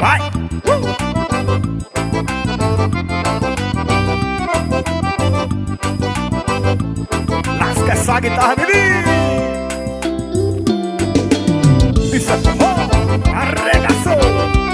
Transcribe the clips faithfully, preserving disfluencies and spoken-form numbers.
Vai! Uh! Lasca essa guitarra, menino! Isso é forró! Arregaçou!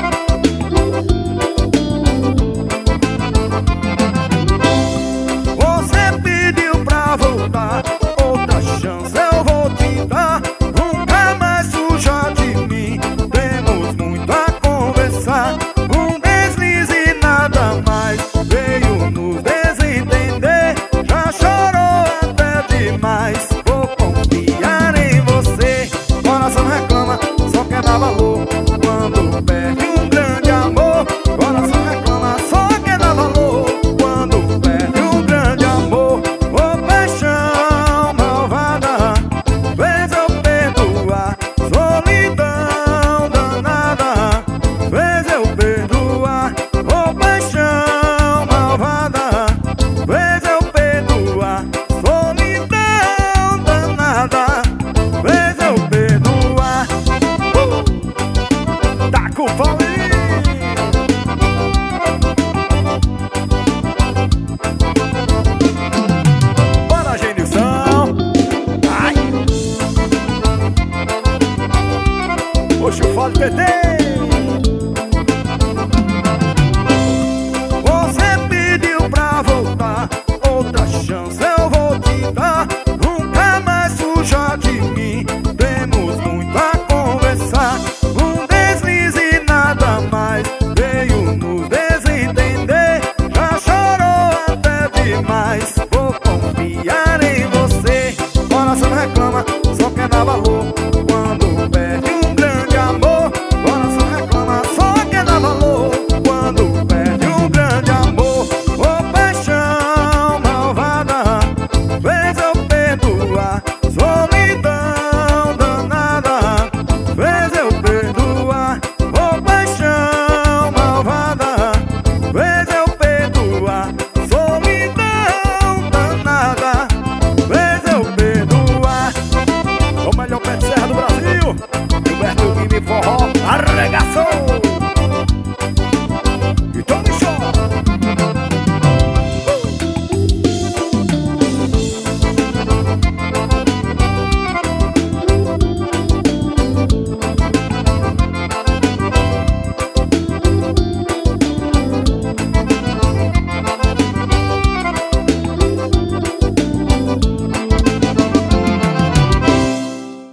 Você pediu pra voltar, outra chance eu vou te dar. Nunca mais suja de mim, temos muito a conversar. Um deslize e nada mais, veio nos desentender. Já chorou até demais, vou confiar em você. Coração reclama, só quer dar valor quando perde um grande amor. Coração reclama, só quer dar valor quando perde um grande amor. Ô paixão malvada, fez eu perdoar. Solidão danada, fez eu perdoar. Ô paixão malvada, fez eu perdoar. Solidão danada, fez eu perdoar. uh! Tá com fome! Bora, Genilson! Ai! Puxa o fole, T T!